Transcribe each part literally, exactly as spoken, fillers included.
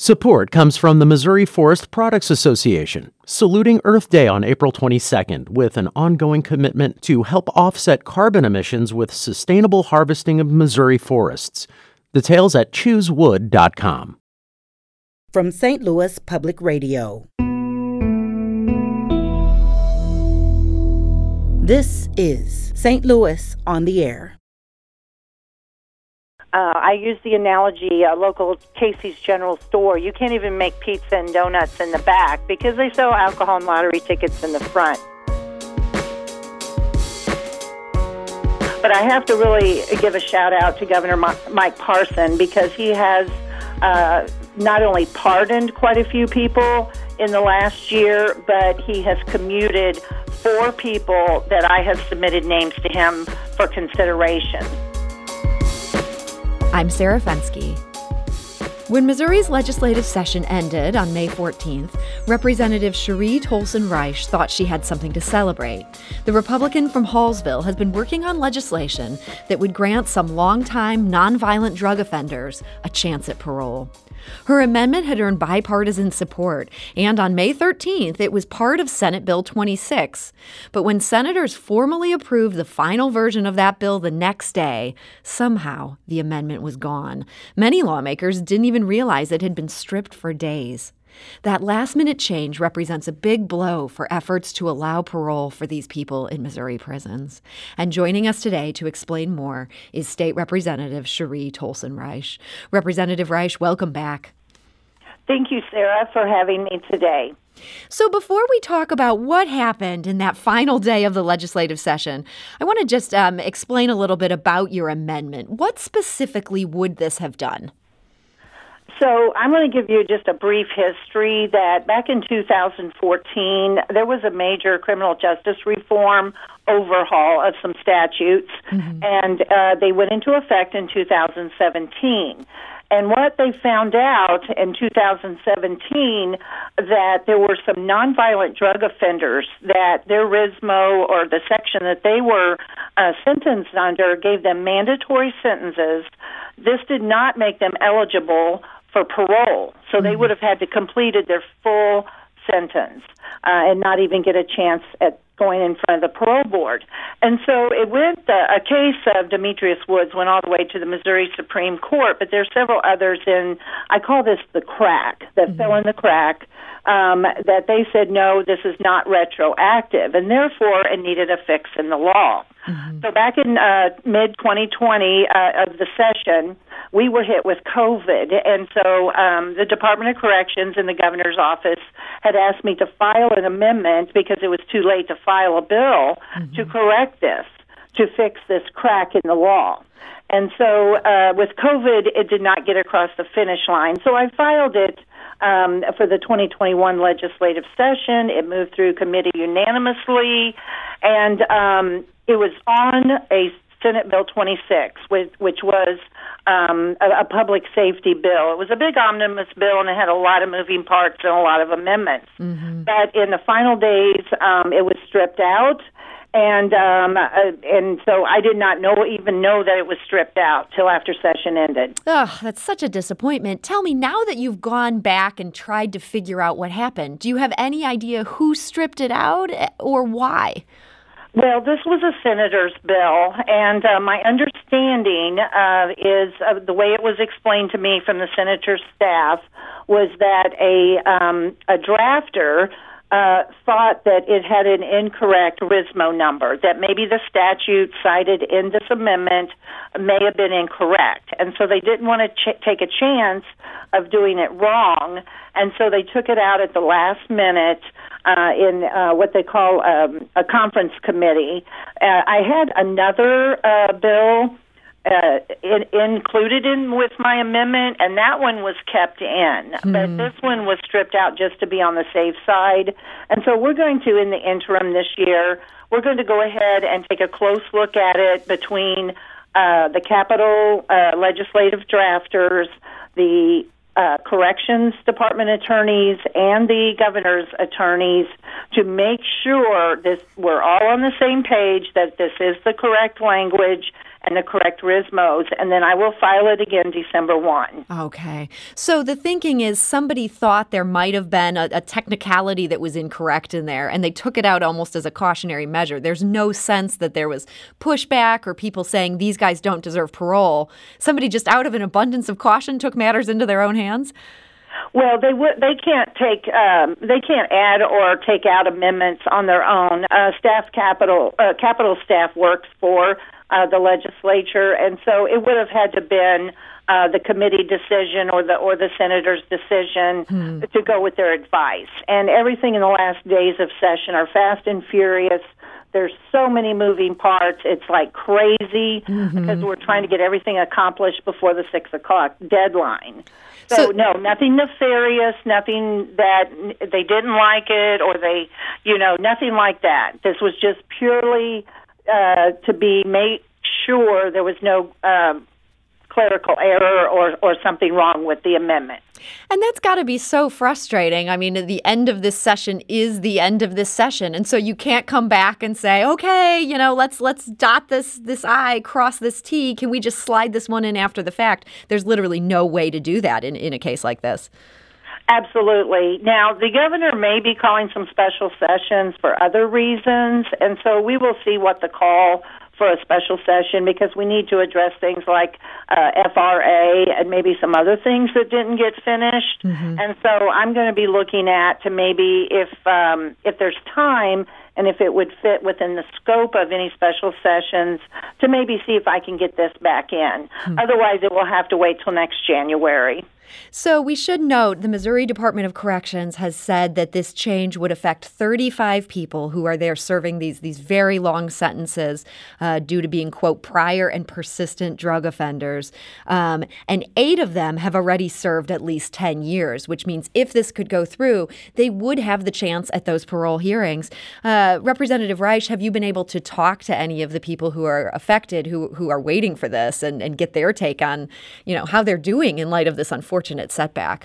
Support comes from the Missouri Forest Products Association, saluting Earth Day on April twenty-second with an ongoing commitment to help offset carbon emissions with sustainable harvesting of Missouri forests. Details at choose wood dot com. From Saint Louis Public Radio. This is Saint Louis on the Air. Uh, I use the analogy, a local Casey's General Store, you can't even make pizza and donuts in the back because they sell alcohol and lottery tickets in the front. But I have to really give a shout out to Governor Mike Parson because he has uh, not only pardoned quite a few people in the last year, but he has commuted four people that I have submitted names to him for consideration. I'm Sarah Fenske. When Missouri's legislative session ended on May fourteenth, Representative Cherie Tolson-Reich thought she had something to celebrate. The Republican from Hallsville has been working on legislation that would grant some longtime nonviolent drug offenders a chance at parole. Her amendment had earned bipartisan support, and on May thirteenth, it was part of Senate Bill twenty-six. But when senators formally approved the final version of that bill the next day, somehow the amendment was gone. Many lawmakers didn't even realize it had been stripped for days. That last-minute change represents a big blow for efforts to allow parole for these people in Missouri prisons. And joining us today to explain more is State Representative Cherie Tolson-Reich. Representative Reich, welcome back. Thank you, Sarah, for having me today. So before we talk about what happened in that final day of the legislative session, I want to just um, explain a little bit about your amendment. What specifically would this have done? So I'm going to give you just a brief history that back in two thousand fourteen, there was a major criminal justice reform overhaul of some statutes, mm-hmm. and uh, they went into effect in two thousand seventeen. And what they found out in two thousand seventeen, that there were some nonviolent drug offenders that their R I S M O or the section that they were uh, sentenced under gave them mandatory sentences. This did not make them eligible for parole. So mm-hmm. they would have had to completed their full sentence uh, and not even get a chance at going in front of the parole board. And so it went, uh, a case of Demetrius Woods went all the way to the Missouri Supreme Court, but there are several others in, I call this the crack, that mm-hmm. fell in the crack, um, that they said, no, this is not retroactive, and therefore it needed a fix in the law. Mm-hmm. So back in uh, mid twenty twenty uh, of the session, we were hit with COVID, and so um, the Department of Corrections and the governor's office had asked me to file an amendment because it was too late to file a bill mm-hmm. to correct this, to fix this crack in the law. And so uh, with COVID, it did not get across the finish line. So I filed it um, for the twenty twenty-one legislative session. It moved through committee unanimously, and um, it was on a Senate Bill twenty-six, which, which was um, a, a public safety bill. It was a big omnibus bill, and it had a lot of moving parts and a lot of amendments. Mm-hmm. But in the final days, um, it was stripped out, and um, uh, and so I did not know even know that it was stripped out till after session ended. Oh, that's such a disappointment. Tell me, now that you've gone back and tried to figure out what happened, do you have any idea who stripped it out or why? Well, this was a senator's bill, and uh, my understanding uh, is uh, the way it was explained to me from the senator's staff was that a um, a drafter uh, thought that it had an incorrect R I S M O number, that maybe the statute cited in this amendment may have been incorrect, and so they didn't want to ch- take a chance of doing it wrong, and so they took it out at the last minute. Uh, in uh, what they call um, a conference committee. Uh, I had another uh, bill uh, in, included in with my amendment, and that one was kept in. Mm. But this one was stripped out just to be on the safe side. And so we're going to, in the interim this year, we're going to go ahead and take a close look at it between uh, the Capitol uh, legislative drafters, the Uh, corrections department attorneys and the governor's attorneys to make sure this we're all on the same page, that this is the correct language and the correct R I S Mos, and then I will file it again December first. Okay. So the thinking is somebody thought there might have been a, a technicality that was incorrect in there, and they took it out almost as a cautionary measure. There's no sense that there was pushback or people saying these guys don't deserve parole. Somebody just out of an abundance of caution took matters into their own hands? Well, they would. They can't take. Um, they can't add or take out amendments on their own. Uh, staff capital uh, capital staff works for uh, the legislature, and so it would have had to been uh, the committee decision or the or the senator's decision hmm. to go with their advice. And everything in the last days of session are fast and furious. There's so many moving parts. It's like crazy mm-hmm. because we're trying to get everything accomplished before the six o'clock deadline. So, so no, nothing nefarious, nothing that they didn't like it or they, you know, nothing like that. This was just purely uh, to be made sure there was no um, clerical error or, or something wrong with the amendment. And that's got to be so frustrating. I mean, the end of this session is the end of this session. And so you can't come back and say, okay, you know, let's let's dot this this I, cross this T. Can we just slide this one in after the fact? There's literally no way to do that in, in a case like this. Absolutely. Now, the governor may be calling some special sessions for other reasons, and so we will see what the call for a special session, because we need to address things like uh, F R A and maybe some other things that didn't get finished. Mm-hmm. And so I'm going to be looking at to maybe if um, if there's time and if it would fit within the scope of any special sessions to maybe see if I can get this back in. Mm-hmm. Otherwise, it will have to wait till next January. So we should note the Missouri Department of Corrections has said that this change would affect thirty-five people who are there serving these these very long sentences uh, due to being, quote, prior and persistent drug offenders. Um, and eight of them have already served at least ten years, which means if this could go through, they would have the chance at those parole hearings. Uh, Representative Reich, have you been able to talk to any of the people who are affected, who who are waiting for this and, and get their take on, you know, how they're doing in light of this unfortunate setback?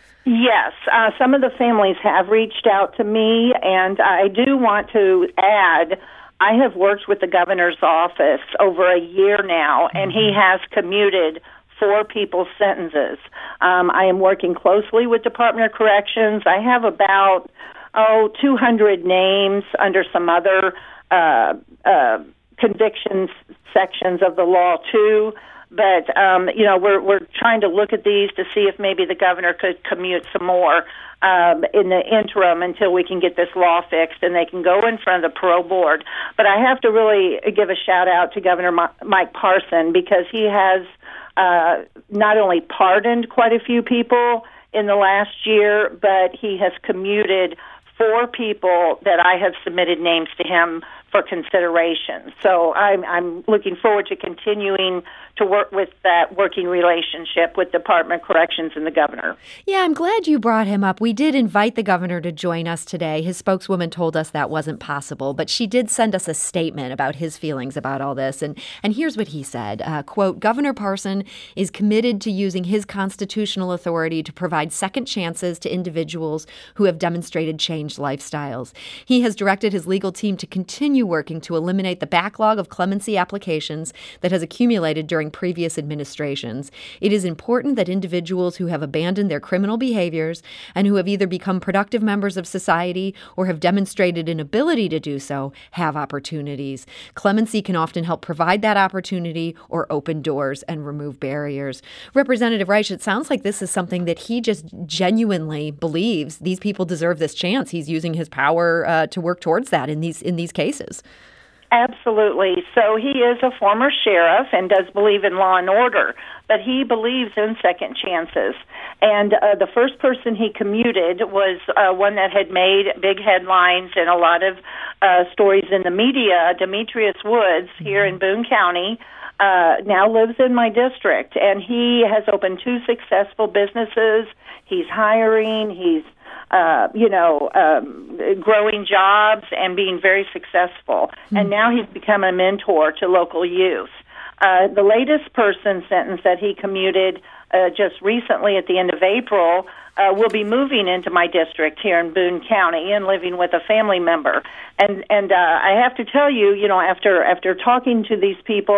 Yes, uh, some of the families have reached out to me, and I do want to add, I have worked with the governor's office over a year now, mm-hmm. and he has commuted four people's sentences. Um, I am working closely with Department of Corrections. I have about, oh, two hundred names under some other uh, uh, convictions sections of the law, too. But, um, you know, we're we're trying to look at these to see if maybe the governor could commute some more um, in the interim until we can get this law fixed and they can go in front of the parole board. But I have to really give a shout-out to Governor Mike Parson, because he has uh, not only pardoned quite a few people in the last year, but he has commuted four people that I have submitted names to him for consideration. So I'm, I'm looking forward to continuing to work with that working relationship with Department of Corrections and the governor. Yeah, I'm glad you brought him up. We did invite the governor to join us today. His spokeswoman told us that wasn't possible, but she did send us a statement about his feelings about all this. And, and here's what he said, uh, quote, Governor Parson is committed to using his constitutional authority to provide second chances to individuals who have demonstrated changed lifestyles. He has directed his legal team to continue working to eliminate the backlog of clemency applications that has accumulated during previous administrations. It is important that individuals who have abandoned their criminal behaviors and who have either become productive members of society or have demonstrated an ability to do so have opportunities. Clemency can often help provide that opportunity or open doors and remove barriers. Representative Reich, it sounds like this is something that he just genuinely believes these people deserve this chance. He's using his power uh, to work towards that in these in these cases. Absolutely. So he is a former sheriff and does believe in law and order, but he believes in second chances. And uh, the first person he commuted was uh, one that had made big headlines and a lot of uh, stories in the media. Demetrius Woods here in Boone County uh, now lives in my district, and he has opened two successful businesses. He's hiring. He's Uh, you know, um, growing jobs and being very successful. Mm-hmm. And now he's become a mentor to local youth. Uh, the latest person sentence that he commuted uh, just recently at the end of April uh, will be moving into my district here in Boone County and living with a family member. And and uh, I have to tell you, you know, after after talking to these people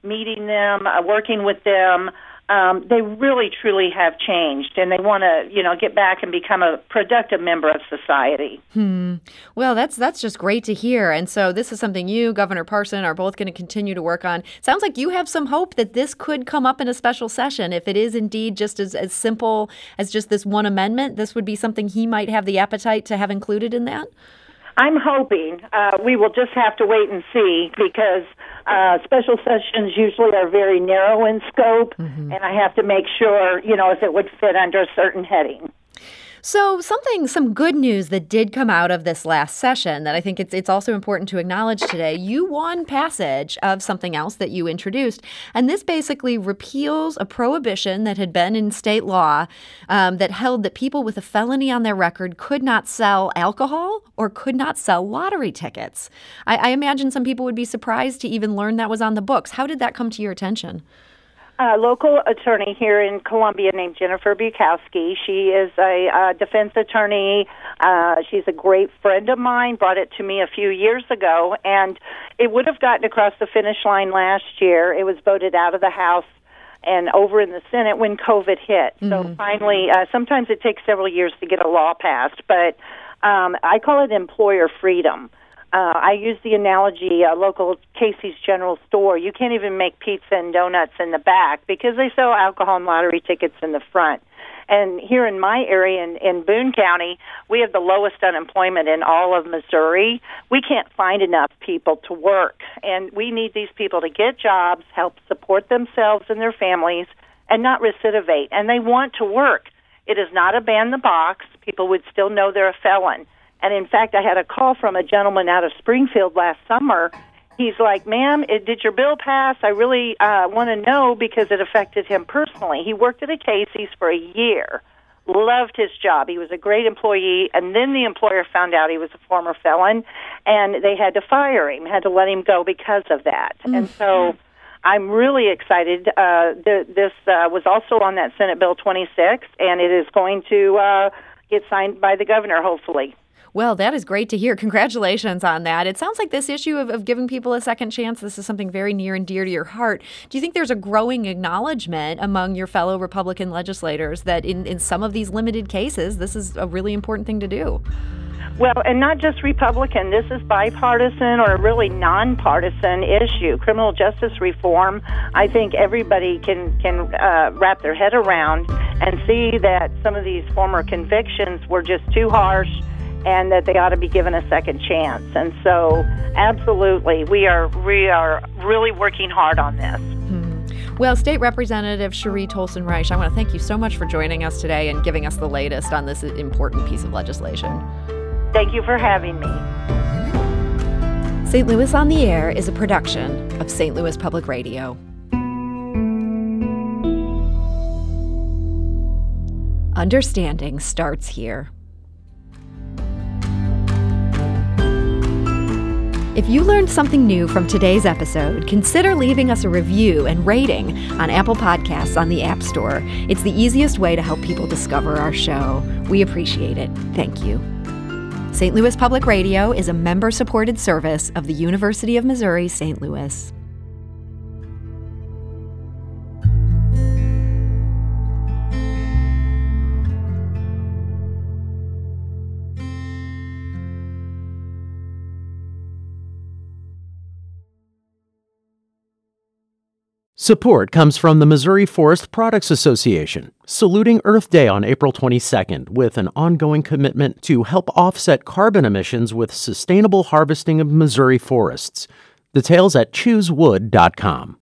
meeting them, uh, working with them. Um, they really, truly have changed, and they want to, you know, get back and become a productive member of society. Hmm. Well, that's that's just great to hear. And so this is something you, Governor Parson, are both going to continue to work on. Sounds like you have some hope that this could come up in a special session. If it is indeed just as, as simple as just this one amendment, this would be something he might have the appetite to have included in that? I'm hoping. Uh, we will just have to wait and see, because uh, special sessions usually are very narrow in scope, mm-hmm. and I have to make sure, you know, if it would fit under a certain heading. So something, some good news that did come out of this last session that I think it's it's also important to acknowledge today. You won passage of something else that you introduced, and this basically repeals a prohibition that had been in state law um, that held that people with a felony on their record could not sell alcohol or could not sell lottery tickets. I, I imagine some people would be surprised to even learn that was on the books. How did that come to your attention? A local attorney here in Columbia named Jennifer Bukowski. She is a uh, defense attorney. Uh, she's a great friend of mine, brought it to me a few years ago, and it would have gotten across the finish line last year. It was voted out of the House and over in the Senate when COVID hit. Mm-hmm. So finally, uh, sometimes it takes several years to get a law passed, but um, I call it employer freedom. Uh, I use the analogy, a local Casey's General Store. You can't even make pizza and donuts in the back because they sell alcohol and lottery tickets in the front. And here in my area in, in Boone County, we have the lowest unemployment in all of Missouri. We can't find enough people to work, and we need these people to get jobs, help support themselves and their families, and not recidivate. And they want to work. It is not a ban the box. People would still know they're a felon. And in fact, I had a call from a gentleman out of Springfield last summer. He's like, ma'am, it, did your bill pass? I really uh, want to know because it affected him personally. He worked at a Casey's for a year, loved his job. He was a great employee, and then the employer found out he was a former felon, and they had to fire him, had to let him go because of that. Mm-hmm. And so I'm really excited. Uh, th- this uh, was also on that Senate Bill twenty-six, and it is going to uh, get signed by the governor, hopefully. Well, that is great to hear. Congratulations on that. It sounds like this issue of, of giving people a second chance, this is something very near and dear to your heart. Do you think there's a growing acknowledgement among your fellow Republican legislators that in, in some of these limited cases, this is a really important thing to do? Well, and not just Republican. This is bipartisan or a really nonpartisan issue. Criminal justice reform, I think everybody can, can uh, wrap their head around and see that some of these former convictions were just too harsh and that they ought to be given a second chance. And so, absolutely, we are we are really working hard on this. Hmm. Well, State Representative Cherie Toalson Reich, I want to thank you so much for joining us today and giving us the latest on this important piece of legislation. Thank you for having me. Saint Louis on the Air is a production of Saint Louis Public Radio. Understanding starts here. If you learned something new from today's episode, consider leaving us a review and rating on Apple Podcasts on the App Store. It's the easiest way to help people discover our show. We appreciate it. Thank you. Saint Louis Public Radio is a member-supported service of the University of Missouri, Saint Louis. Support comes from the Missouri Forest Products Association, saluting Earth Day on April twenty-second with an ongoing commitment to help offset carbon emissions with sustainable harvesting of Missouri forests. Details at choose wood dot com.